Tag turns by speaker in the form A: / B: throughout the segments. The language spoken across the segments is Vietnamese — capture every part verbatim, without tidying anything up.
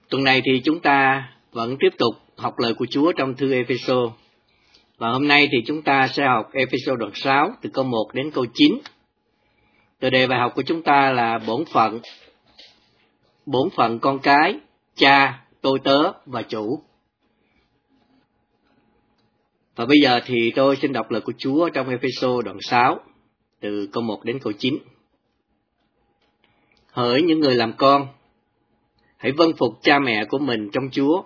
A: Tuần này thì chúng ta vẫn tiếp tục học lời của Chúa trong thư Ê-phê-sô. Và hôm nay thì chúng ta sẽ học Ê-phê-sô đoạn sáu từ câu một đến câu chín. Tựa đề bài học của chúng ta là bổn phận. Bổn phận con cái, cha, tôi tớ và chủ. Và bây giờ thì tôi xin đọc lời của Chúa trong Ê-phê-sô đoạn sáu từ câu một đến câu chín. Hỡi những người làm con, hãy vâng phục cha mẹ của mình trong Chúa,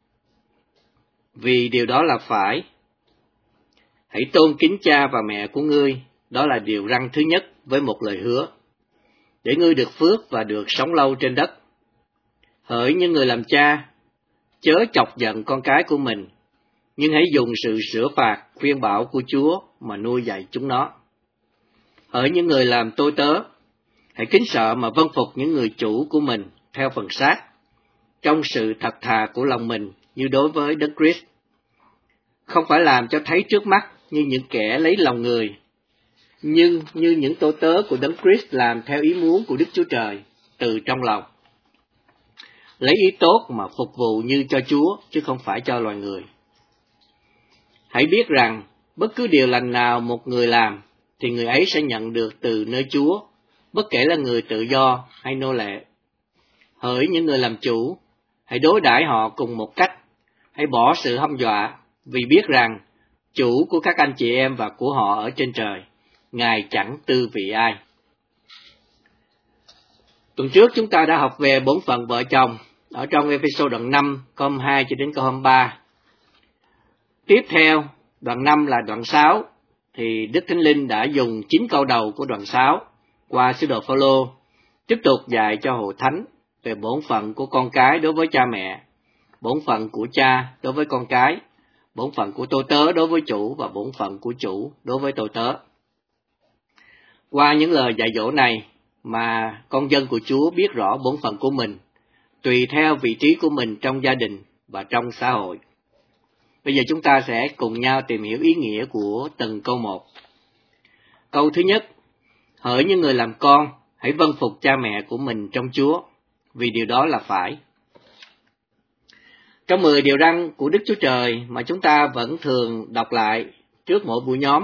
A: vì điều đó là phải. Hãy tôn kính cha và mẹ của ngươi, đó là điều răn thứ nhất với một lời hứa, để ngươi được phước và được sống lâu trên đất. Hỡi những người làm cha, chớ chọc giận con cái của mình, nhưng hãy dùng sự sửa phạt, khuyên bảo của Chúa mà nuôi dạy chúng nó. Hỡi những người làm tôi tớ, hãy kính sợ mà vâng phục những người chủ của mình theo phần xác, trong sự thật thà của lòng mình như đối với Đấng Christ, không phải làm cho thấy trước mắt như những kẻ lấy lòng người, nhưng như những tôi tớ của Đấng Christ làm theo ý muốn của Đức Chúa Trời từ trong lòng. Lấy ý tốt mà phục vụ như cho Chúa, chứ không phải cho loài người. Hãy biết rằng, bất cứ điều lành nào một người làm, thì người ấy sẽ nhận được từ nơi Chúa, bất kể là người tự do hay nô lệ. Hỡi những người làm chủ, hãy đối đãi họ cùng một cách, hãy bỏ sự hăm dọa, vì biết rằng chủ của các anh chị em và của họ ở trên trời, Ngài chẳng tư vị ai. Tuần trước chúng ta đã học về bổn phận vợ chồng ở trong Ê-phê-sô đoạn năm, câu hai cho đến câu hai mươi ba. Tiếp theo, đoạn năm là đoạn sáu, thì Đức Thánh Linh đã dùng chín câu đầu của đoạn sáu qua sứ đồ Phao-lô tiếp tục dạy cho hội thánh về bổn phận của con cái đối với cha mẹ, bổn phận của cha đối với con cái, bổn phận của tôi tớ đối với chủ và bổn phận của chủ đối với tôi tớ. Qua những lời dạy dỗ này mà con dân của Chúa biết rõ bổn phận của mình, tùy theo vị trí của mình trong gia đình và trong xã hội. Bây giờ chúng ta sẽ cùng nhau tìm hiểu ý nghĩa của từng câu một. Câu thứ nhất, hỡi những người làm con, hãy vâng phục cha mẹ của mình trong Chúa, vì điều đó là phải. Trong mười điều răn của Đức Chúa Trời mà chúng ta vẫn thường đọc lại trước mỗi buổi nhóm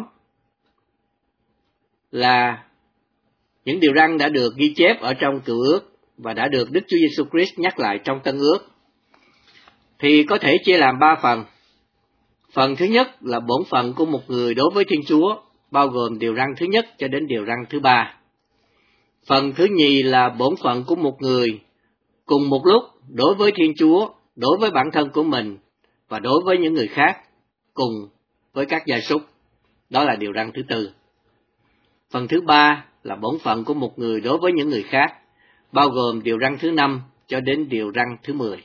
A: là những điều răn đã được ghi chép ở trong Cựu Ước và đã được Đức Chúa Giêsu Christ nhắc lại trong Tân Ước. Thì có thể chia làm ba phần. Phần thứ nhất là bổn phận của một người đối với Thiên Chúa, bao gồm điều răn thứ nhất cho đến điều răn thứ ba. Phần thứ nhì là bổn phận của một người cùng một lúc đối với Thiên Chúa, đối với bản thân của mình và đối với những người khác, cùng với các gia súc. Đó là điều răn thứ tư. Phần thứ ba là bổn phận của một người đối với những người khác, bao gồm điều răn thứ năm cho đến điều răn thứ mười.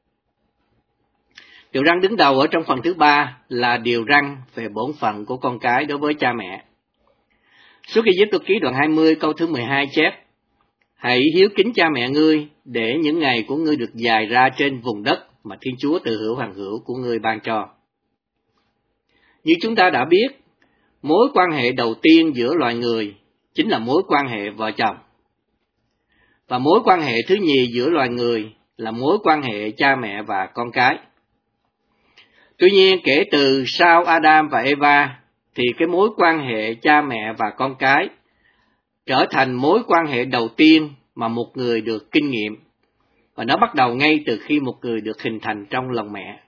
A: Điều răn đứng đầu ở trong phần thứ ba là điều răn về bổn phận của con cái đối với cha mẹ. Xuất Ê-díp-tô ký đoạn hai mươi câu thứ mười hai chép: Hãy hiếu kính cha mẹ ngươi, để những ngày của ngươi được dài ra trên vùng đất mà Thiên Chúa từ hữu hàng hữu của ngươi ban cho. Như chúng ta đã biết, mối quan hệ đầu tiên giữa loài người chính là mối quan hệ vợ chồng. Và mối quan hệ thứ nhì giữa loài người là mối quan hệ cha mẹ và con cái. Tuy nhiên, kể từ sau Adam và Eva, thì cái mối quan hệ cha mẹ và con cái trở thành mối quan hệ đầu tiên mà một người được kinh nghiệm, và nó bắt đầu ngay từ khi một người được hình thành trong lòng mẹ.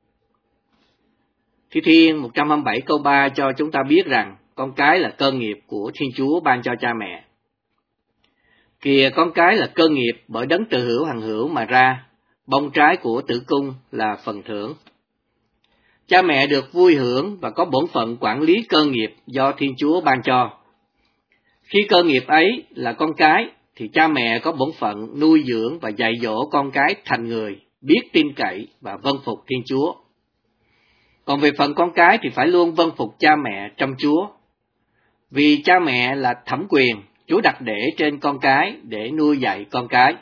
A: Thi Thiên một trăm hai mươi bảy câu ba cho chúng ta biết rằng con cái là cơ nghiệp của Thiên Chúa ban cho cha mẹ. Kìa, con cái là cơ nghiệp bởi đấng từ hữu hàng hữu mà ra, bông trái của tử cung là phần thưởng. Cha mẹ được vui hưởng và có bổn phận quản lý cơ nghiệp do Thiên Chúa ban cho. Khi cơ nghiệp ấy là con cái, thì cha mẹ có bổn phận nuôi dưỡng và dạy dỗ con cái thành người, biết tin cậy và vâng phục Thiên Chúa. Còn về phần con cái thì phải luôn vâng phục cha mẹ trong Chúa. Vì cha mẹ là thẩm quyền, Chúa đặt để trên con cái để nuôi dạy con cái.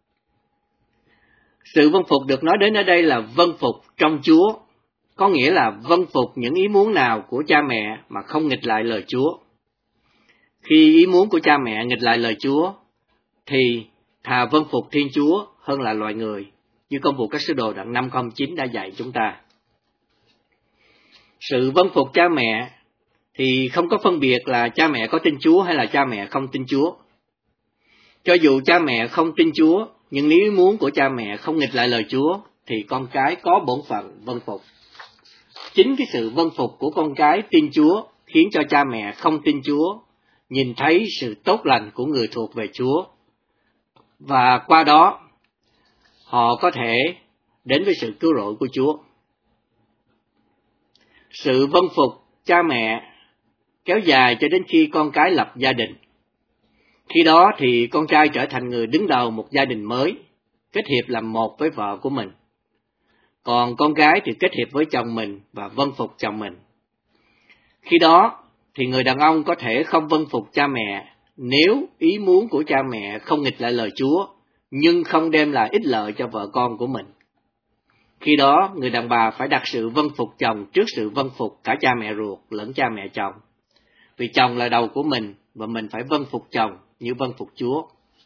A: Sự vâng phục được nói đến ở đây là vâng phục trong Chúa, có nghĩa là vâng phục những ý muốn nào của cha mẹ mà không nghịch lại lời Chúa. Khi ý muốn của cha mẹ nghịch lại lời Chúa, thì thà vâng phục Thiên Chúa hơn là loài người, như Công vụ các sứ đồ đoạn năm câu chín đã dạy chúng ta. Sự vâng phục cha mẹ thì không có phân biệt là cha mẹ có tin Chúa hay là cha mẹ không tin Chúa. Cho dù cha mẹ không tin Chúa, nhưng nếu ý muốn của cha mẹ không nghịch lại lời Chúa, thì con cái có bổn phận vâng phục. Chính cái sự vâng phục của con cái tin Chúa khiến cho cha mẹ không tin Chúa nhìn thấy sự tốt lành của người thuộc về Chúa. Và qua đó, họ có thể đến với sự cứu rỗi của Chúa. Sự vâng phục cha mẹ kéo dài cho đến khi con cái lập gia đình. Khi đó thì con trai trở thành người đứng đầu một gia đình mới, kết hiệp làm một với vợ của mình. Còn con gái thì kết hiệp với chồng mình và vâng phục chồng mình. Khi đó thì người đàn ông có thể không vâng phục cha mẹ nếu ý muốn của cha mẹ không nghịch lại lời Chúa, nhưng không đem lại ích lợi cho vợ con của mình. Khi đó, người đàn bà phải đặt sự vâng phục chồng trước sự vâng phục cả cha mẹ ruột lẫn cha mẹ chồng. Vì chồng là đầu của mình và mình phải vâng phục chồng như vâng phục Chúa.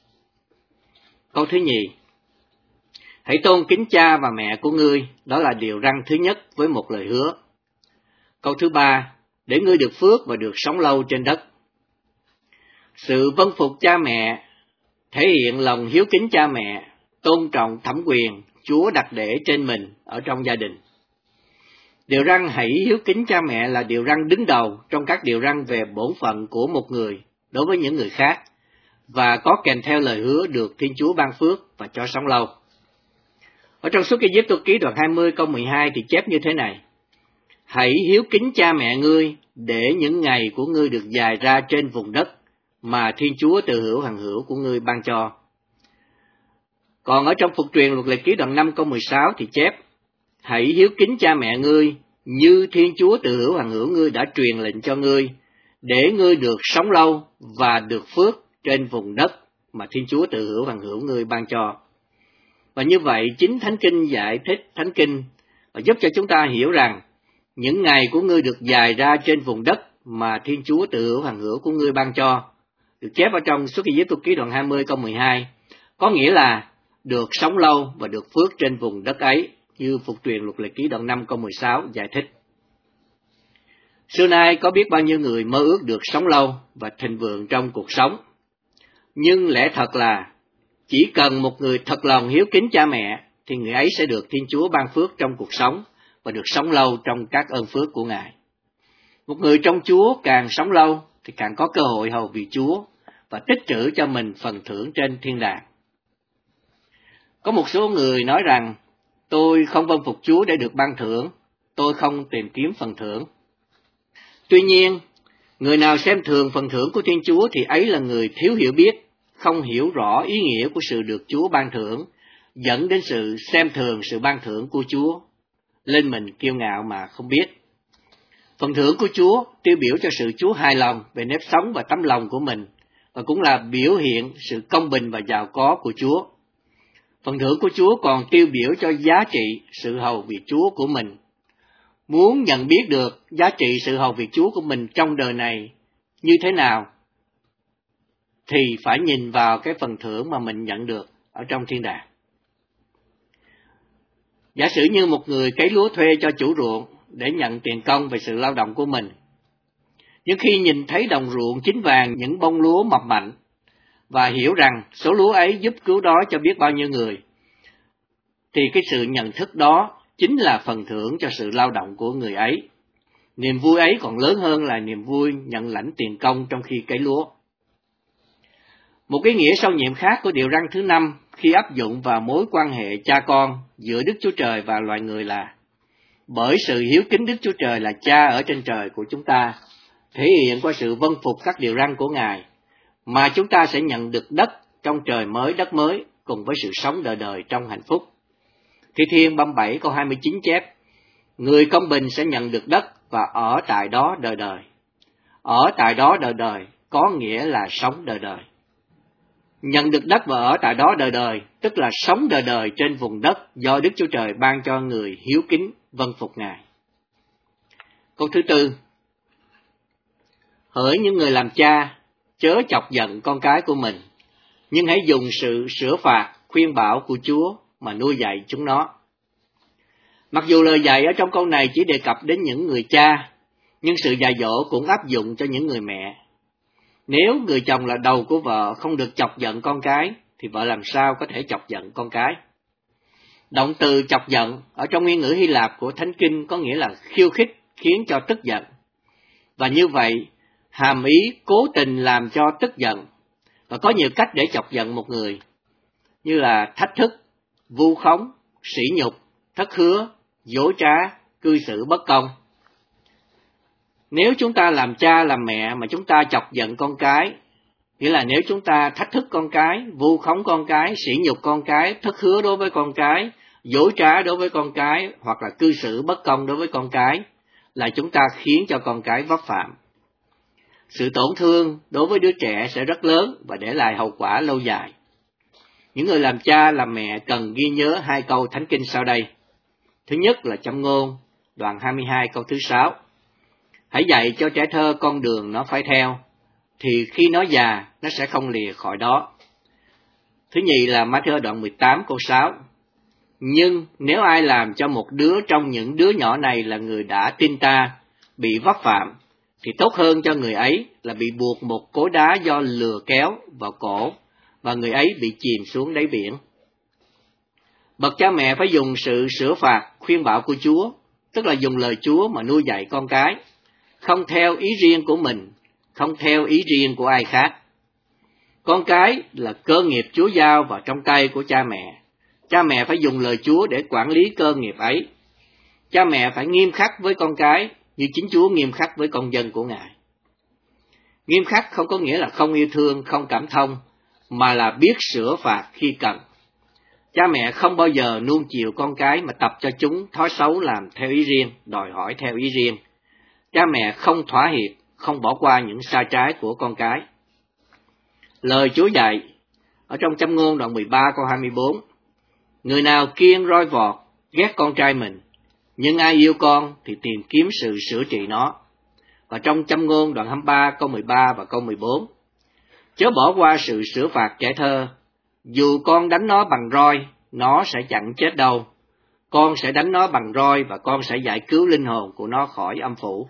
A: Câu thứ nhì, hãy tôn kính cha và mẹ của ngươi, đó là điều răn thứ nhất với một lời hứa. Câu thứ ba, để ngươi được phước và được sống lâu trên đất. Sự vâng phục cha mẹ thể hiện lòng hiếu kính cha mẹ, tôn trọng thẩm quyền Chúa đặt để trên mình ở trong gia đình. Điều răn hãy hiếu kính cha mẹ là điều răn đứng đầu trong các điều răn về bổn phận của một người đối với những người khác, và có kèm theo lời hứa được Thiên Chúa ban phước và cho sống lâu. Ở trong Xuất Ai-Cập ký đoạn hai mươi câu mười hai thì chép như thế này: hãy hiếu kính cha mẹ ngươi để những ngày của ngươi được dài ra trên vùng đất mà Thiên Chúa từ hữu hằng hữu của ngươi ban cho. Còn ở trong Phục truyền Luật Lệ Ký đoạn năm câu mười sáu thì chép: hãy hiếu kính cha mẹ ngươi như Thiên Chúa từ hữu hằng hữu ngươi đã truyền lệnh cho ngươi, để ngươi được sống lâu và được phước trên vùng đất mà Thiên Chúa từ hữu hằng hữu ngươi ban cho. Và như vậy, chính Thánh Kinh giải thích Thánh Kinh và giúp cho chúng ta hiểu rằng những ngày của ngươi được dài ra trên vùng đất mà Thiên Chúa từ hữu hằng hữu của ngươi ban cho, được chép ở trong Xuất Ai-Cập ký đoạn hai mươi câu mười hai, có nghĩa là được sống lâu và được phước trên vùng đất ấy, như Phục truyền Luật Lệ Ký đoạn năm câu mười sáu giải thích. Xưa nay có biết bao nhiêu người mơ ước được sống lâu và thịnh vượng trong cuộc sống. Nhưng lẽ thật là chỉ cần một người thật lòng hiếu kính cha mẹ thì người ấy sẽ được Thiên Chúa ban phước trong cuộc sống và được sống lâu trong các ơn phước của Ngài. Một người trong Chúa càng sống lâu thì càng có cơ hội hầu việc Chúa và tích trữ cho mình phần thưởng trên thiên đàng. Có một số người nói rằng, tôi không vâng phục Chúa để được ban thưởng, tôi không tìm kiếm phần thưởng. Tuy nhiên, người nào xem thường phần thưởng của Thiên Chúa thì ấy là người thiếu hiểu biết, không hiểu rõ ý nghĩa của sự được Chúa ban thưởng, dẫn đến sự xem thường sự ban thưởng của Chúa, lên mình kiêu ngạo mà không biết. Phần thưởng của Chúa tiêu biểu cho sự Chúa hài lòng về nếp sống và tấm lòng của mình, và cũng là biểu hiện sự công bình và giàu có của Chúa. Phần thưởng của Chúa còn tiêu biểu cho giá trị sự hầu việc Chúa của mình. Muốn nhận biết được giá trị sự hầu việc Chúa của mình trong đời này như thế nào, thì phải nhìn vào cái phần thưởng mà mình nhận được ở trong thiên đàng. Giả sử như một người cấy lúa thuê cho chủ ruộng để nhận tiền công về sự lao động của mình. Nhưng khi nhìn thấy đồng ruộng chín vàng những bông lúa mọc mạnh, và hiểu rằng số lúa ấy giúp cứu đói cho biết bao nhiêu người, thì cái sự nhận thức đó chính là phần thưởng cho sự lao động của người ấy. Niềm vui ấy còn lớn hơn là niềm vui nhận lãnh tiền công trong khi cấy lúa. Một cái nghĩa sâu nhiệm khác của điều răn thứ năm khi áp dụng vào mối quan hệ cha con giữa Đức Chúa Trời và loài người là: bởi sự hiếu kính Đức Chúa Trời là Cha ở trên trời của chúng ta, thể hiện qua sự vâng phục các điều răn của Ngài, mà chúng ta sẽ nhận được đất trong trời mới đất mới cùng với sự sống đời đời trong hạnh phúc. Thi Thiên ba mươi bảy câu hai mươi chín chép: người công bình sẽ nhận được đất và ở tại đó đời đời. Ở tại đó đời đời có nghĩa là sống đời đời. Nhận được đất và ở tại đó đời đời, tức là sống đời đời trên vùng đất do Đức Chúa Trời ban cho người hiếu kính vâng phục Ngài. Câu thứ tư: hỡi những người làm cha, chớ chọc giận con cái của mình, nhưng hãy dùng sự sửa phạt, khuyên bảo của Chúa mà nuôi dạy chúng nó. Mặc dù lời dạy ở trong câu này chỉ đề cập đến những người cha, nhưng sự dạy dỗ cũng áp dụng cho những người mẹ. Nếu người chồng là đầu của vợ không được chọc giận con cái, thì vợ làm sao có thể chọc giận con cái? Động từ chọc giận ở trong nguyên ngữ Hy Lạp của Thánh Kinh có nghĩa là khiêu khích, khiến cho tức giận. Và như vậy, hàm ý cố tình làm cho tức giận. Và có nhiều cách để chọc giận một người, như là thách thức, vu khống, sỉ nhục, thất hứa, dối trá, cư xử bất công. Nếu chúng ta làm cha làm mẹ mà chúng ta chọc giận con cái, nghĩa là nếu chúng ta thách thức con cái, vu khống con cái, sỉ nhục con cái, thất hứa đối với con cái, dối trá đối với con cái, hoặc là cư xử bất công đối với con cái, là chúng ta khiến cho con cái vấp phạm. Sự tổn thương đối với đứa trẻ sẽ rất lớn và để lại hậu quả lâu dài. Những người làm cha làm mẹ cần ghi nhớ hai câu Thánh Kinh sau đây. Thứ nhất là Châm Ngôn, đoạn hai mươi hai câu thứ sáu. Hãy dạy cho trẻ thơ con đường nó phải theo, thì khi nó già, nó sẽ không lìa khỏi đó. Thứ nhì là Ma-thi-ơ đoạn mười tám câu sáu. Nhưng nếu ai làm cho một đứa trong những đứa nhỏ này là người đã tin ta, bị vấp phạm, thì tốt hơn cho người ấy là bị buộc một cối đá do lừa kéo vào cổ, và người ấy bị chìm xuống đáy biển. Bậc cha mẹ phải dùng sự sửa phạt, khuyên bảo của Chúa, tức là dùng lời Chúa mà nuôi dạy con cái, không theo ý riêng của mình, không theo ý riêng của ai khác. Con cái là cơ nghiệp Chúa giao vào trong tay của cha mẹ. Cha mẹ phải dùng lời Chúa để quản lý cơ nghiệp ấy. Cha mẹ phải nghiêm khắc với con cái như chính Chúa nghiêm khắc với con dân của Ngài. Nghiêm khắc không có nghĩa là không yêu thương, không cảm thông, mà là biết sửa phạt khi cần. Cha mẹ không bao giờ nuông chiều con cái mà tập cho chúng thói xấu làm theo ý riêng, đòi hỏi theo ý riêng. Cha mẹ không thỏa hiệp, không bỏ qua những sai trái của con cái. Lời Chúa dạy ở trong Châm Ngôn đoạn mười ba câu hai mươi bốn. Người nào kiêng roi vọt, ghét con trai mình, nhưng ai yêu con thì tìm kiếm sự sửa trị nó. Và trong Châm Ngôn đoạn hai mươi ba câu mười ba và câu mười bốn. Chớ bỏ qua sự sửa phạt trẻ thơ, dù con đánh nó bằng roi, nó sẽ chẳng chết đâu. Con sẽ đánh nó bằng roi và con sẽ giải cứu linh hồn của nó khỏi âm phủ.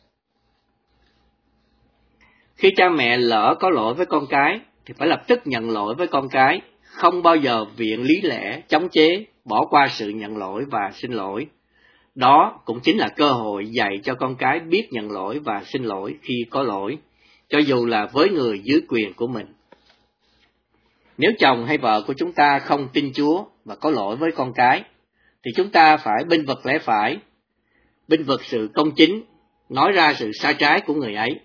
A: Khi cha mẹ lỡ có lỗi với con cái, thì phải lập tức nhận lỗi với con cái, không bao giờ viện lý lẽ, chống chế, bỏ qua sự nhận lỗi và xin lỗi. Đó cũng chính là cơ hội dạy cho con cái biết nhận lỗi và xin lỗi khi có lỗi, cho dù là với người dưới quyền của mình. Nếu chồng hay vợ của chúng ta không tin Chúa và có lỗi với con cái, thì chúng ta phải bênh vực lẽ phải, bênh vực sự công chính, nói ra sự sai trái của người ấy.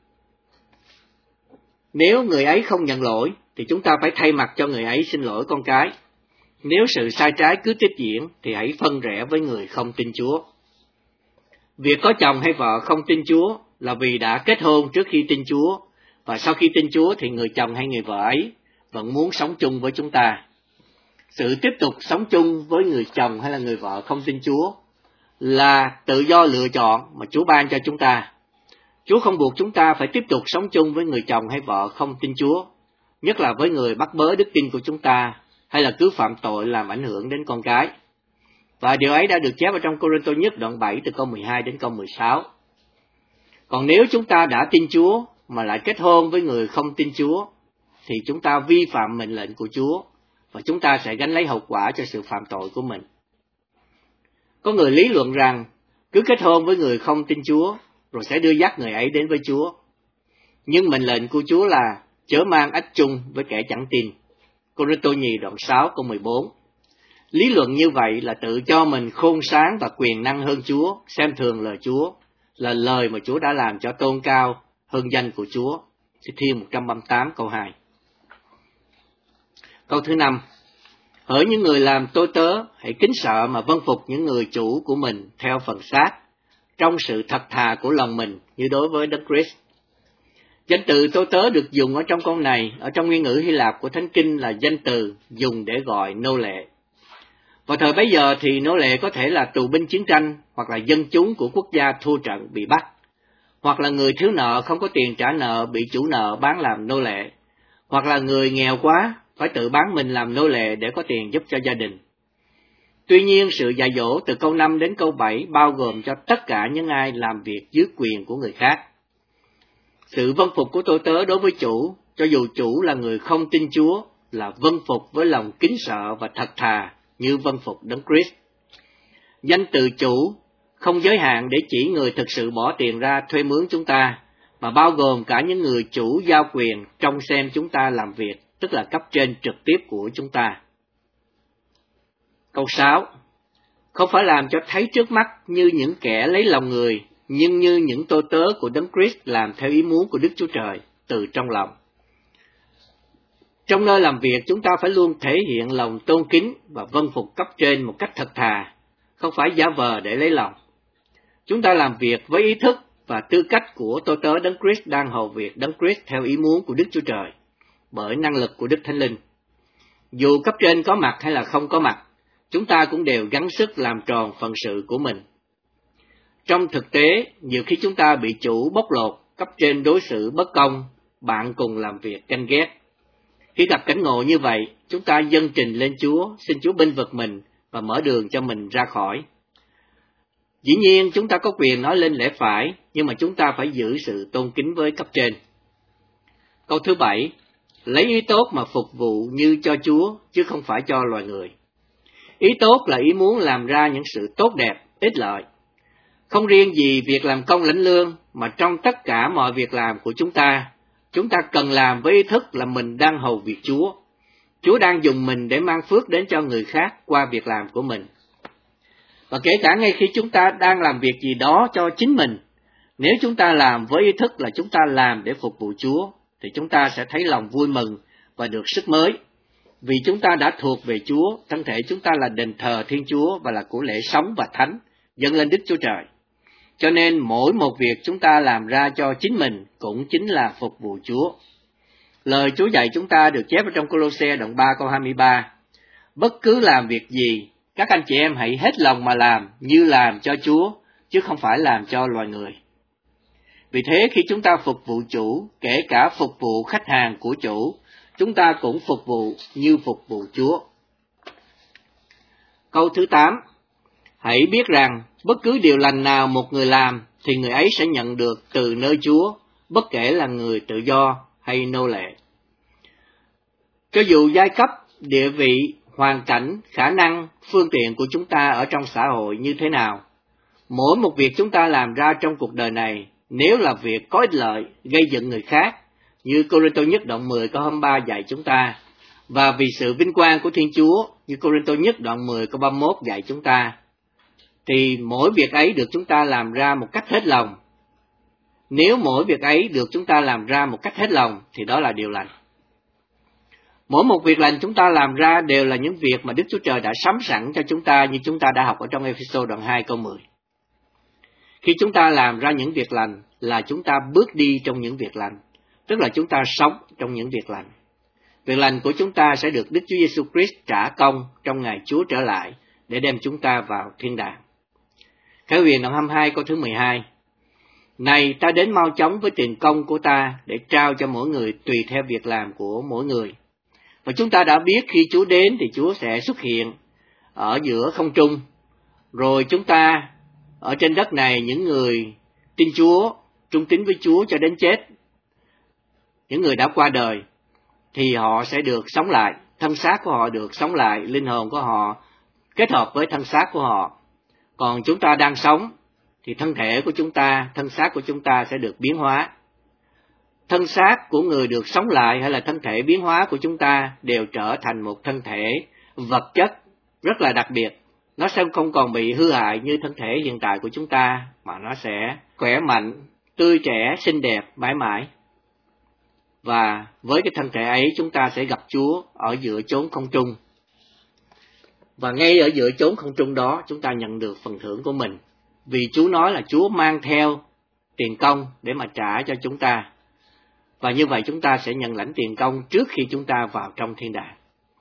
A: Nếu người ấy không nhận lỗi, thì chúng ta phải thay mặt cho người ấy xin lỗi con cái. Nếu sự sai trái cứ tiếp diễn, thì hãy phân rẽ với người không tin Chúa. Việc có chồng hay vợ không tin Chúa là vì đã kết hôn trước khi tin Chúa, và sau khi tin Chúa thì người chồng hay người vợ ấy vẫn muốn sống chung với chúng ta. Sự tiếp tục sống chung với người chồng hay là người vợ không tin Chúa là tự do lựa chọn mà Chúa ban cho chúng ta. Chúa không buộc chúng ta phải tiếp tục sống chung với người chồng hay vợ không tin Chúa, nhất là với người bắt bớ đức tin của chúng ta, hay là cứ phạm tội làm ảnh hưởng đến con cái. Và điều ấy đã được chép ở trong Cô-rinh-tô nhất đoạn bảy từ câu mười hai đến câu mười sáu. Còn nếu chúng ta đã tin Chúa mà lại kết hôn với người không tin Chúa, thì chúng ta vi phạm mệnh lệnh của Chúa, và chúng ta sẽ gánh lấy hậu quả cho sự phạm tội của mình. Có người lý luận rằng cứ kết hôn với người không tin Chúa, rồi sẽ đưa dắt người ấy đến với Chúa. Nhưng mệnh lệnh của Chúa là chớ mang ách chung với kẻ chẳng tin. Cô-rinh-tô nhì đoạn sáu câu mười bốn. Lý luận như vậy là tự cho mình khôn sáng và quyền năng hơn Chúa, xem thường lời Chúa, là lời mà Chúa đã làm cho tôn cao hơn danh của Chúa. Thi-thiên một trăm ba mươi tám câu hai. Câu thứ năm. Hỡi những người làm tôi tớ, hãy kính sợ mà vâng phục những người chủ của mình theo phần xác, trong sự thật thà của lòng mình như đối với Đấng Christ. Danh từ tôi tớ được dùng ở trong câu này, ở trong nguyên ngữ Hy Lạp của Thánh Kinh là danh từ dùng để gọi nô lệ. Vào thời bấy giờ thì nô lệ có thể là tù binh chiến tranh, hoặc là dân chúng của quốc gia thua trận bị bắt, hoặc là người thiếu nợ không có tiền trả nợ bị chủ nợ bán làm nô lệ, hoặc là người nghèo quá phải tự bán mình làm nô lệ để có tiền giúp cho gia đình. Tuy nhiên, sự dạy dỗ từ câu năm đến câu bảy bao gồm cho tất cả những ai làm việc dưới quyền của người khác. Sự vâng phục của tôi tớ đối với chủ, cho dù chủ là người không tin Chúa, là vâng phục với lòng kính sợ và thật thà như vâng phục Đấng Christ. Danh từ chủ không giới hạn để chỉ người thực sự bỏ tiền ra thuê mướn chúng ta, mà bao gồm cả những người chủ giao quyền trông xem chúng ta làm việc, tức là cấp trên trực tiếp của chúng ta. Câu sáu. Không phải làm cho thấy trước mắt như những kẻ lấy lòng người, nhưng như những tôi tớ của Đấng Christ làm theo ý muốn của Đức Chúa Trời từ trong lòng. Trong nơi làm việc, chúng ta phải luôn thể hiện lòng tôn kính và vâng phục cấp trên một cách thật thà, không phải giả vờ để lấy lòng. Chúng ta làm việc với ý thức và tư cách của tôi tớ Đấng Christ đang hầu việc Đấng Christ theo ý muốn của Đức Chúa Trời, bởi năng lực của Đức Thánh Linh. Dù cấp trên có mặt hay là không có mặt, chúng ta cũng đều gắng sức làm tròn phận sự của mình. Trong thực tế, nhiều khi chúng ta bị chủ bóc lột, cấp trên đối xử bất công, bạn cùng làm việc ganh ghét. Khi gặp cảnh ngộ như vậy, chúng ta dâng trình lên Chúa, xin Chúa bênh vực mình và mở đường cho mình ra khỏi. Dĩ nhiên, chúng ta có quyền nói lên lẽ phải, nhưng mà chúng ta phải giữ sự tôn kính với cấp trên. Câu thứ bảy, lấy ý tốt mà phục vụ như cho Chúa, chứ không phải cho loài người. Ý tốt là ý muốn làm ra những sự tốt đẹp, ích lợi. Không riêng gì việc làm công lãnh lương, mà trong tất cả mọi việc làm của chúng ta, chúng ta cần làm với ý thức là mình đang hầu việc Chúa. Chúa đang dùng mình để mang phước đến cho người khác qua việc làm của mình. Và kể cả ngay khi chúng ta đang làm việc gì đó cho chính mình, nếu chúng ta làm với ý thức là chúng ta làm để phục vụ Chúa, thì chúng ta sẽ thấy lòng vui mừng và được sức mới. Vì chúng ta đã thuộc về Chúa, thân thể chúng ta là đền thờ Thiên Chúa và là của lễ sống và thánh, dâng lên Đức Chúa Trời. Cho nên mỗi một việc chúng ta làm ra cho chính mình cũng chính là phục vụ Chúa. Lời Chúa dạy chúng ta được chép ở trong Cô-lô-se đoạn ba câu hai mươi ba. Bất cứ làm việc gì, các anh chị em hãy hết lòng mà làm như làm cho Chúa, chứ không phải làm cho loài người. Vì thế khi chúng ta phục vụ chủ, kể cả phục vụ khách hàng của chủ, chúng ta cũng phục vụ như phục vụ Chúa. Câu thứ tám. Hãy biết rằng bất cứ điều lành nào một người làm thì người ấy sẽ nhận được từ nơi Chúa, bất kể là người tự do hay nô lệ. Cho dù giai cấp, địa vị, hoàn cảnh, khả năng, phương tiện của chúng ta ở trong xã hội như thế nào, mỗi một việc chúng ta làm ra trong cuộc đời này, nếu là việc có ích lợi, gây dựng người khác, như Cô-rinh-tô nhất đoạn mười câu hai mươi ba dạy chúng ta, và vì sự vinh quang của Thiên Chúa, như Cô-rinh-tô nhất đoạn mười câu ba mươi mốt dạy chúng ta, thì mỗi việc ấy được chúng ta làm ra một cách hết lòng. Nếu mỗi việc ấy được chúng ta làm ra một cách hết lòng, thì đó là điều lành. Mỗi một việc lành chúng ta làm ra đều là những việc mà Đức Chúa Trời đã sắm sẵn cho chúng ta, như chúng ta đã học ở trong Ê-phê-sô đoạn hai câu mười. Khi chúng ta làm ra những việc lành là chúng ta bước đi trong những việc lành, tức là chúng ta sống trong những việc lành. Việc lành của chúng ta sẽ được Đức Chúa Giêsu Christ trả công trong ngày Chúa trở lại để đem chúng ta vào thiên đàng. Khải Huyền đoạn hai mươi hai câu thứ mười hai. Này, ta đến mau chóng với tiền công của ta để trao cho mỗi người tùy theo việc làm của mỗi người. Và chúng ta đã biết khi Chúa đến thì Chúa sẽ xuất hiện ở giữa không trung. Rồi chúng ta ở trên đất này, những người tin Chúa, trung tín với Chúa cho đến chết, những người đã qua đời, thì họ sẽ được sống lại, thân xác của họ được sống lại, linh hồn của họ kết hợp với thân xác của họ. Còn chúng ta đang sống, thì thân thể của chúng ta, thân xác của chúng ta sẽ được biến hóa. Thân xác của người được sống lại hay là thân thể biến hóa của chúng ta đều trở thành một thân thể vật chất rất là đặc biệt. Nó sẽ không còn bị hư hại như thân thể hiện tại của chúng ta, mà nó sẽ khỏe mạnh, tươi trẻ, xinh đẹp, mãi mãi. Và với cái thân thể ấy chúng ta sẽ gặp Chúa ở giữa chốn không trung. Và ngay ở giữa chốn không trung đó chúng ta nhận được phần thưởng của mình. Vì Chúa nói là Chúa mang theo tiền công để mà trả cho chúng ta. Và như vậy chúng ta sẽ nhận lãnh tiền công trước khi chúng ta vào trong thiên đàng.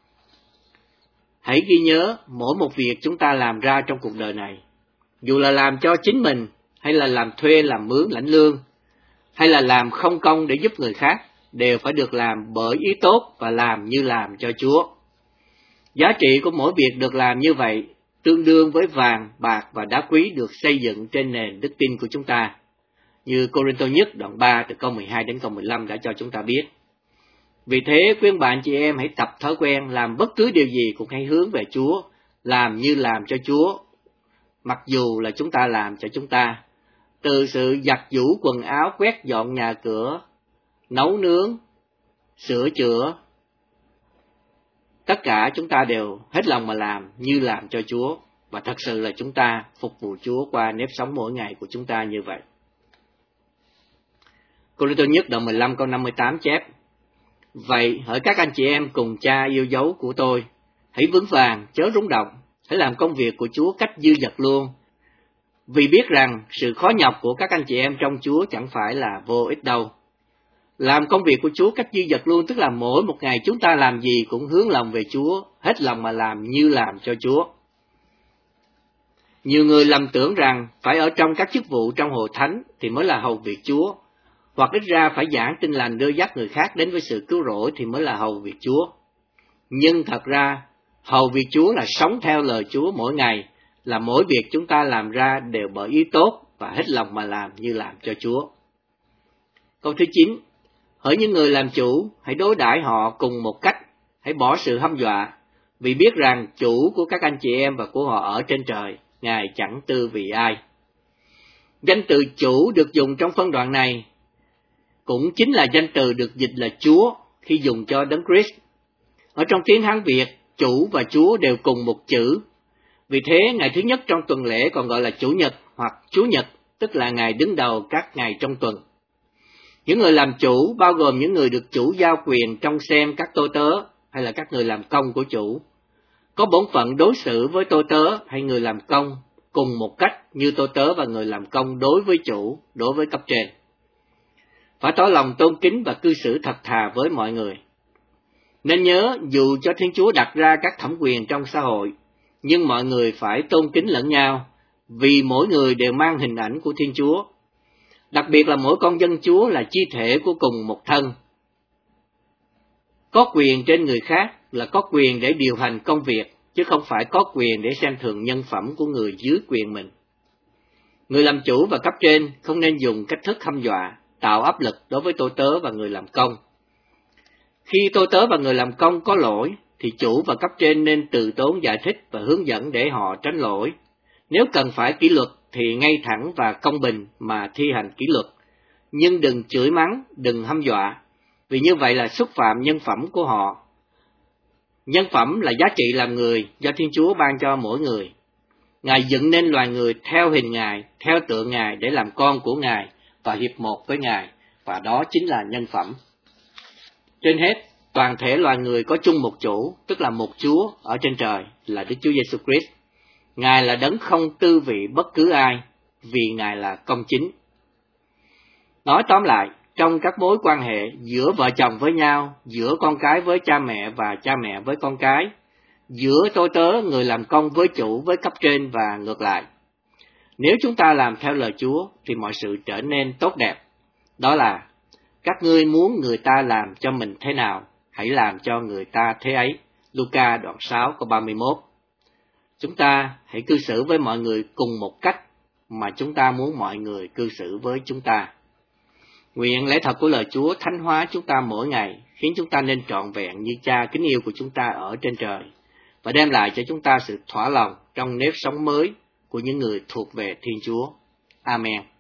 A: Hãy ghi nhớ mỗi một việc chúng ta làm ra trong cuộc đời này, dù là làm cho chính mình, hay là làm thuê, làm mướn, lãnh lương, hay là làm không công để giúp người khác, đều phải được làm bởi ý tốt và làm như làm cho Chúa. Giá trị của mỗi việc được làm như vậy tương đương với vàng, bạc và đá quý được xây dựng trên nền đức tin của chúng ta, như Cô-rinh-tô nhất đoạn ba từ câu mười hai đến câu mười lăm đã cho chúng ta biết. Vì thế, khuyên bạn chị em hãy tập thói quen làm bất cứ điều gì cũng hãy hướng về Chúa, làm như làm cho Chúa, mặc dù là chúng ta làm cho chúng ta. Từ sự giặt giũ quần áo, quét dọn nhà cửa, nấu nướng, sửa chữa, tất cả chúng ta đều hết lòng mà làm như làm cho Chúa, và thật sự là chúng ta phục vụ Chúa qua nếp sống mỗi ngày của chúng ta như vậy. Cô-rinh-tô nhất đoạn mười lăm câu năm mươi tám chép: Vậy hỡi các anh chị em cùng cha yêu dấu của tôi, hãy vững vàng, chớ rung động, hãy làm công việc của Chúa cách dư dật luôn. Vì biết rằng sự khó nhọc của các anh chị em trong Chúa chẳng phải là vô ích đâu. Làm công việc của Chúa cách dư dật luôn, tức là mỗi một ngày chúng ta làm gì cũng hướng lòng về Chúa, hết lòng mà làm như làm cho Chúa. Nhiều người lầm tưởng rằng phải ở trong các chức vụ trong hội thánh thì mới là hầu việc Chúa, hoặc ít ra phải giảng tin lành đưa dắt người khác đến với sự cứu rỗi thì mới là hầu việc Chúa. Nhưng thật ra, hầu việc Chúa là sống theo lời Chúa mỗi ngày, là mỗi việc chúng ta làm ra đều bởi ý tốt và hết lòng mà làm như làm cho Chúa. Câu thứ chín: Hỡi những người làm chủ, hãy đối đãi họ cùng một cách, hãy bỏ sự hăm dọa, vì biết rằng chủ của các anh chị em và của họ ở trên trời, Ngài chẳng tư vì ai. Danh từ chủ được dùng trong phân đoạn này cũng chính là danh từ được dịch là Chúa khi dùng cho Đấng Christ. Ở trong tiếng Hán Việt, chủ và Chúa đều cùng một chữ. Vì thế, ngày thứ nhất trong tuần lễ còn gọi là Chủ nhật hoặc Chúa nhật, tức là ngày đứng đầu các ngày trong tuần. Những người làm chủ bao gồm những người được chủ giao quyền trông xem các tôi tớ hay là các người làm công của chủ, có bổn phận đối xử với tôi tớ hay người làm công cùng một cách như tôi tớ và người làm công đối với chủ, đối với cấp trên. Phải tỏ lòng tôn kính và cư xử thật thà với mọi người. Nên nhớ, dù cho Thiên Chúa đặt ra các thẩm quyền trong xã hội, nhưng mọi người phải tôn kính lẫn nhau, vì mỗi người đều mang hình ảnh của Thiên Chúa. Đặc biệt là mỗi con dân Chúa là chi thể của cùng một thân. Có quyền trên người khác là có quyền để điều hành công việc, chứ không phải có quyền để xem thường nhân phẩm của người dưới quyền mình. Người làm chủ và cấp trên không nên dùng cách thức hăm dọa, tạo áp lực đối với tôi tớ và người làm công. Khi tôi tớ và người làm công có lỗi, thì chủ và cấp trên nên từ tốn giải thích và hướng dẫn để họ tránh lỗi. Nếu cần phải kỷ luật thì ngay thẳng và công bình mà thi hành kỷ luật, nhưng đừng chửi mắng, đừng hăm dọa, vì như vậy là xúc phạm nhân phẩm của họ. Nhân phẩm là giá trị làm người do Thiên Chúa ban cho mỗi người. Ngài dựng nên loài người theo hình Ngài, theo tượng Ngài để làm con của Ngài và hiệp một với Ngài, và đó chính là nhân phẩm. Trên hết, toàn thể loài người có chung một chủ, tức là một Chúa ở trên trời, là Đức Chúa Giêsu Christ. Ngài là đấng không tư vị bất cứ ai, vì Ngài là công chính. Nói tóm lại, trong các mối quan hệ giữa vợ chồng với nhau, giữa con cái với cha mẹ và cha mẹ với con cái, giữa tôi tớ, người làm công với chủ với cấp trên và ngược lại, nếu chúng ta làm theo lời Chúa thì mọi sự trở nên tốt đẹp. Đó là, các ngươi muốn người ta làm cho mình thế nào, hãy làm cho người ta thế ấy. Luca đoạn sáu câu ba mươi mốt. Chúng ta hãy cư xử với mọi người cùng một cách mà chúng ta muốn mọi người cư xử với chúng ta. Nguyện lẽ thật của lời Chúa thánh hóa chúng ta mỗi ngày, khiến chúng ta nên trọn vẹn như Cha kính yêu của chúng ta ở trên trời, và đem lại cho chúng ta sự thỏa lòng trong nếp sống mới của những người thuộc về Thiên Chúa. Amen.